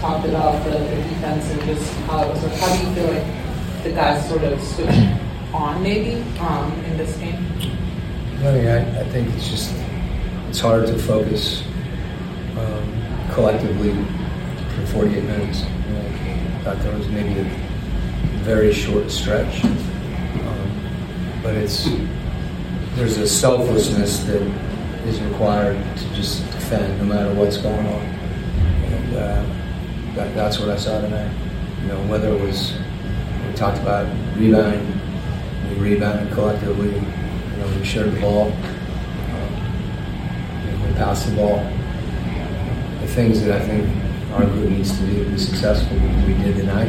talked about the defense and just how it was. Like, how do you feel like the guys sort of switched on maybe in this game? I think it's hard to focus collectively for 48 minutes. I thought there was maybe a very short stretch, but there's a selflessness that is required to just defend no matter what's going on, and that's what I saw tonight. Whether it was, we talked about rebounding, we rebounded collectively, we shared the ball, we passed the ball. The things that I think our group needs to do to be successful, we did tonight,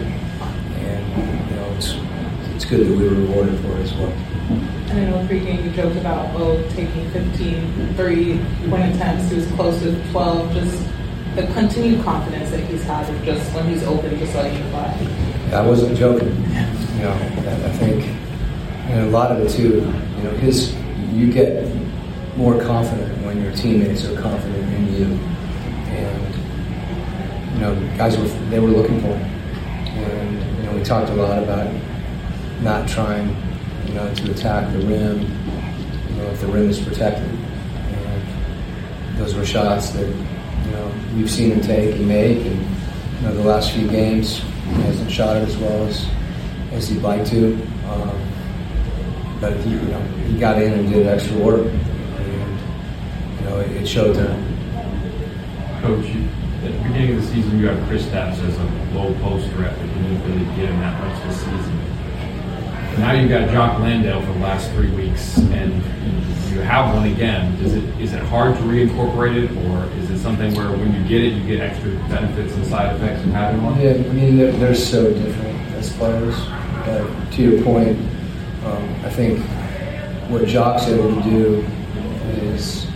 and it's good that we were rewarded for it as well. And I know pregame you joked about taking 15 3-point attempts. He was close to 12. Just the continued confidence that he's had of just when he's open, just letting it fly. I wasn't joking. I think a lot of it too. Because you get more confident when your teammates are confident in you, and guys they were looking for him. And we talked a lot about not trying to attack the rim, if the rim is protected. And those were shots that, we've seen him take and make, and, the last few games, he hasn't shot it as well as he'd like to. But he got in and did extra work, and, it showed to him. Coach, at the beginning of the season, you had Kristaps as a low post threat, but you didn't really get him that much this season. Now you've got Jock Landale for the last 3 weeks, and you have one again. Is it hard to reincorporate it, or is it something where when you get it, you get extra benefits and side effects of having one? Yeah, they're so different as players. To your point, I think what Jock's able to do is,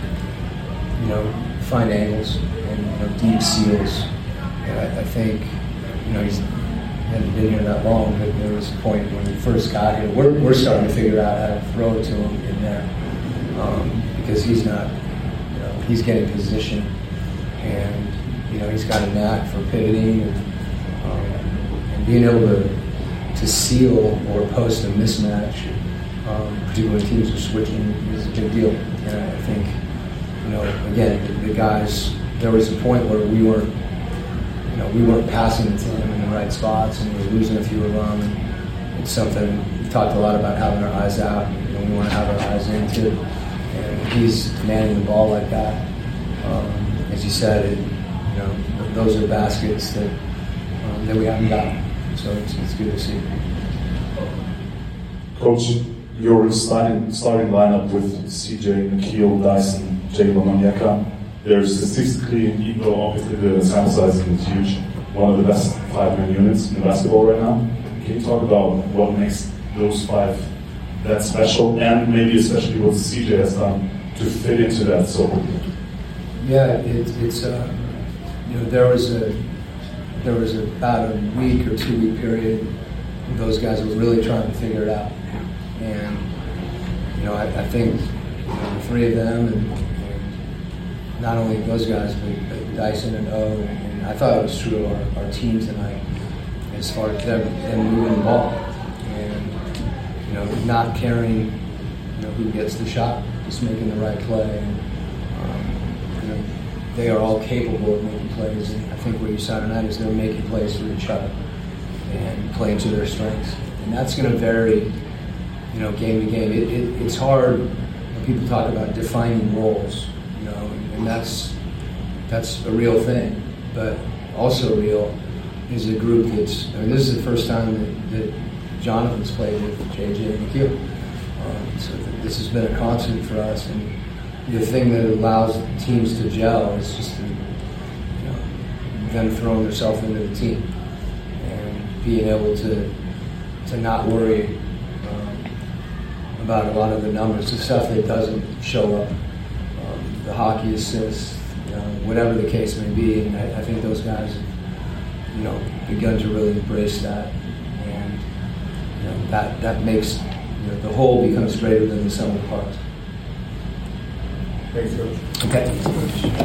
find angles and deep seals. And I think, he's hadn't been here that long, but there was a point when he first got here. We're starting to figure out how to throw it to him in there, because he's not, he's getting position, and he's got a knack for pivoting and being able to seal or post a mismatch, particularly when teams are switching, is a big deal. And I think, again, the guys, there was a point where we weren't passing it to him in the right spots, and we were losing a few of them. And it's something we've talked a lot about, having our eyes out. We want to have our eyes in too. And he's manning the ball like that. As you said, those are baskets that we haven't gotten. So it's good to see. Coach, your starting lineup with CJ, Nickeil, Dyson, Jalen Onyeka. There's statistically, even though obviously the sample size is huge, one of the best 5-man units in basketball right now. Can you talk about what makes those 5 that special, and maybe especially what CJ has done to fit into that so quickly? Yeah, it's there was about a week or 2 week period where those guys were really trying to figure it out, and I think the 3 of them and not only those guys, but Dyson and O, and I thought it was true of our team tonight as far as them moving the ball and not caring who gets the shot, just making the right play. And, they are all capable of making plays, and I think what you saw tonight is they're making plays for each other and playing to their strengths, and that's going to vary, game to game. It's hard when people talk about defining roles. And that's a real thing, but also real is a group this is the first time that Jonathan's played with JJ and Nickeil. So this has been a constant for us, and the thing that allows teams to gel is just them throwing themselves into the team and being able to not worry about a lot of the numbers, the stuff that doesn't show up. The hockey assists, whatever the case may be, and I think those guys have, begun to really embrace that, and that makes the whole becomes greater than the sum of the parts. Thanks, Coach. Okay.